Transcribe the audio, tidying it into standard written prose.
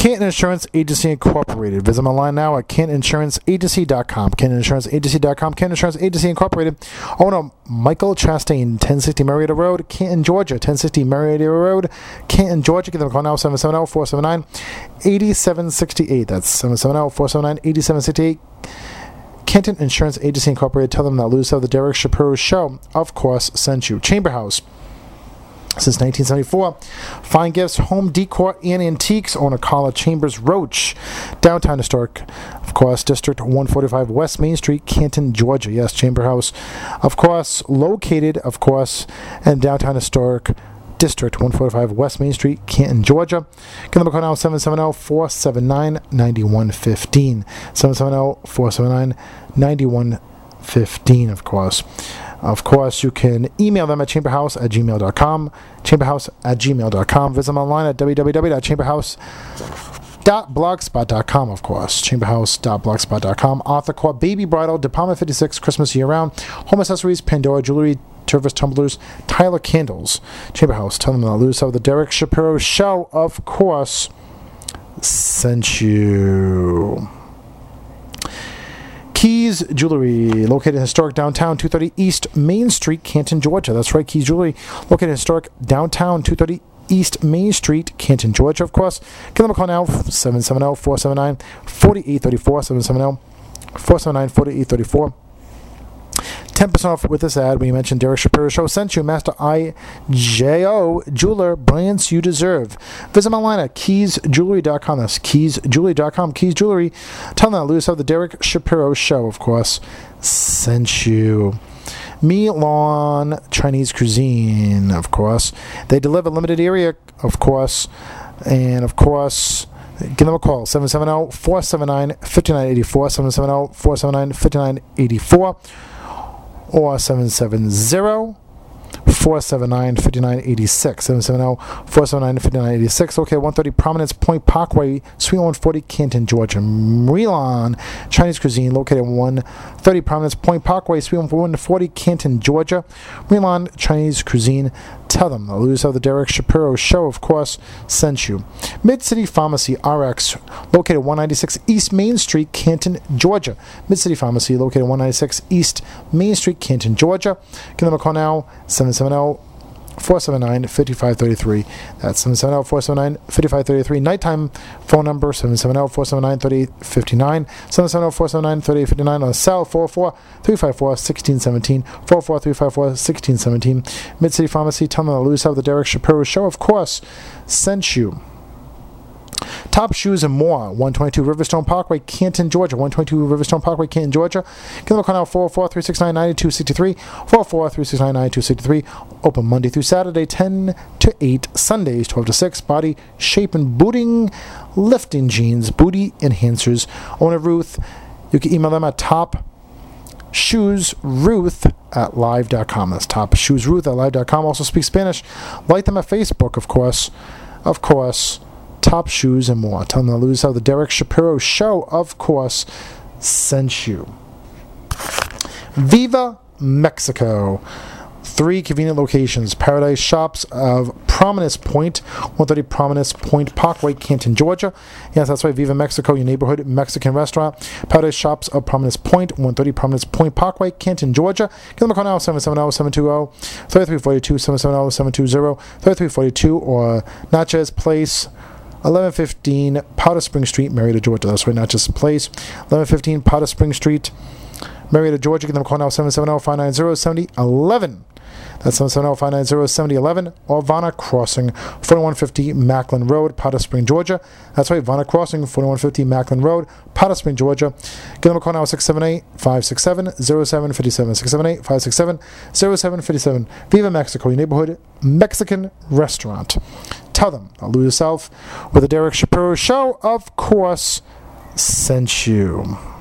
Canton Insurance Agency Incorporated. Visit them online now at cantoninsuranceagency.com. Cantoninsuranceagency.com. Canton Insurance Agency Incorporated. Owner Michael Chastain, 1060 Marietta Road, Canton, Georgia. 1060 Marietta Road, Canton, Georgia. Give them a call now, 770-479-8768. That's 770-479-8768. Canton Insurance Agency Incorporated. Tell them that Lewis of the Derek Shapiro Show, of course, sent you. Chamber House. Since 1974, fine gifts, home decor, and antiques. Owner Carla Chambers Roach. Downtown Historic, of course, District 145 West Main Street, Canton, Georgia. Yes, Chamber House, of course, located, of course, in Downtown Historic District 145 West Main Street, Canton, Georgia. Give them a call now, 770-479-9115. 770-479-9115, of course. Of course, you can email them at chamberhouse@gmail.com. Chamberhouse@gmail.com. Visit them online at www.chamberhouse.blogspot.com, of course. Chamberhouse.blogspot.com. Author Core Baby Bridal, Department 56, Christmas year round. Home accessories, Pandora jewelry, Tervis tumblers, Tyler candles. Chamber House. Tell them that Lewis of the Derek Shapiro Show, of course, sent you. Keys Jewelry, located in historic downtown 230 East Main Street, Canton, Georgia. That's right, Keys Jewelry, located in historic downtown 230 East Main Street, Canton, Georgia, of course. Give them a call now, 770-479-4834, 770-479-4834. 10% off with this ad when you mention Derek Shapiro Show sent you. Master IJO Jeweler, brands you deserve. Visit them online at keysjewelry.com. That's keysjewelry.com. Keys Jewelry. Tell them that Lewis of the Derek Shapiro Show, of course, sent you. Milan Chinese Cuisine, of course. They deliver limited area, of course. And, of course, give them a call, 770-479-5984, 770-479-5984. Or 770-479-5986. 770-479-5986. Okay, 130 Prominence Point Parkway, Suite 140, Canton, Georgia. Milan Chinese Cuisine, located at 130 Prominence Point Parkway, Suite 140, Canton, Georgia. Milan Chinese Cuisine. Tell them the Lewis of the Derek Shapiro Show, of course, sent you. Mid-City Pharmacy RX, located 196 East Main Street, Canton, Georgia. Mid-City Pharmacy, located 196 East Main Street, Canton, Georgia. Give them a call now, 770-479-5533. That's 770-479-5533. Nighttime phone number, 770-479-3859. 770-479-3859. On the cell, 44354-1617. 44354-1617. Mid-City Pharmacy, tell them the Lewis of the Derek Shapiro Show, of course, sent you. Top Shoes and More, 122 Riverstone Parkway, Canton, Georgia. 122 Riverstone Parkway, Canton, Georgia. Give them a call now, 44369-9263. 44369-9263. Open Monday through Saturday, 10 to 8. Sundays, 12 to 6. Body, shape, and booting, lifting jeans, booty enhancers. Owner Ruth. You can email them at topshoesruth@live.com. That's topshoesruth@live.com. Also speak Spanish. Like them at Facebook, of course. Of course. Top Shoes and More. Tell them to lose how the Derek Shapiro Show, of course, sent you. Viva Mexico. 3 convenient locations. Paradise Shops of Prominence Point, 130 Prominence Point Parkway, Canton, Georgia. Yes, that's right. Viva Mexico, your neighborhood Mexican restaurant. Paradise Shops of Prominence Point, 130 Prominence Point Parkway, Canton, Georgia. Give them a call now, 770-720-3342, 770-720-3342, or Natchez Place, 1115 Powder Spring Street, Marietta, Georgia. That's right, Natchez Place, 1115 Powder Spring Street, Marietta, Georgia. Give them a call now, 770-590-7011. That's 770-590-7011. Or Vanna Crossing, 4150 Macklin Road, Powder Spring, Georgia. That's right, Vanna Crossing, 4150 Macklin Road, Powder Spring, Georgia. Give them a call now, 678-567-0757. 678-567-0757. Viva Mexico, your neighborhood Mexican restaurant. Tell them, I'll lose yourself with the Derek Shapiro Show, of course, sent you.